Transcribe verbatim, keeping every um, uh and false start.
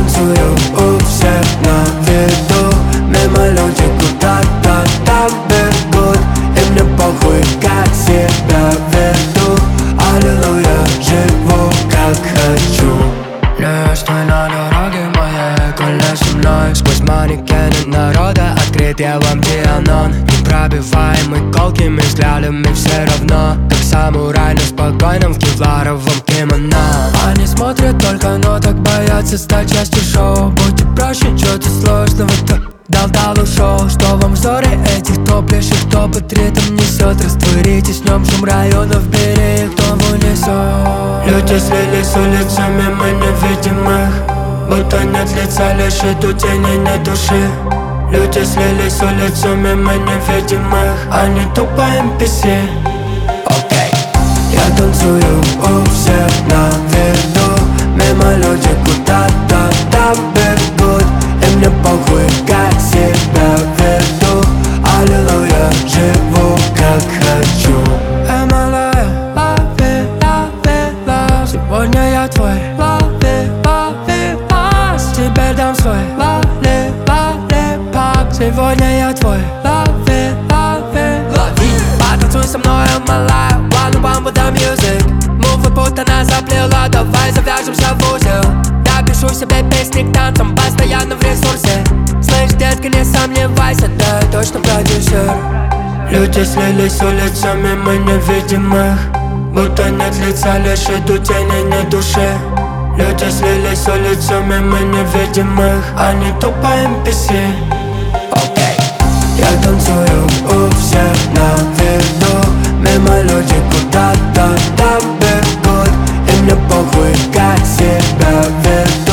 танцую у всех на виду. Мимо люди куда-то там бегут, и мне похуй, как себя веду. Аллилуйя, живу как хочу. Лишь ты на дороге моей, коли со мной. Сквозь манекены народа открыт я вам дианон. Непробиваемый колкими взглядами все равно, как самурай на спокойном в кевларовом кимоно. Они смотрят только, но так боятся стать частью шоу. Будьте проще, чё-то сложного-то дал-дал ушел. Что вам взоре этих топлящих, кто под ритм несет? Растворитесь в нем шум районов, бери их, кто в унисон. Люди слились улицами, мы не видим их, будто нет лица, лишь идут тени, нет души. Люди слились улицами, мы не видим их, они тупо эм пи си. Окей. Я танцую у всех на виду. Мимо люди куда-то там бегут, и мне похуй, как себя веду. Аллилуйя, живу как хочу. Эмалая, лови, лови, лов. Сегодня я твой, лови, лови, лов. Теперь дам свой лоли, лоли, пап. Сегодня я твой, лови, лови, лови. Потанцуй со мной, эмалая, one one with the music. Мувы будто нас заплела, давай завяжемся в узел. Я пишу себе песни к танцам, постоянно в ресурсе. Слышь, детка, не сомневайся, да, я точно продюсер. Люди слились улицами, мы не видим их, будто нет лица, лишь идут тени, нет души. Люди слились улицами, мы не видим их, они тупо эм пи си. Окей. Я танцую у всех на виду. Мимо люди куда-то там бегут, и мне похуй, как себя веду.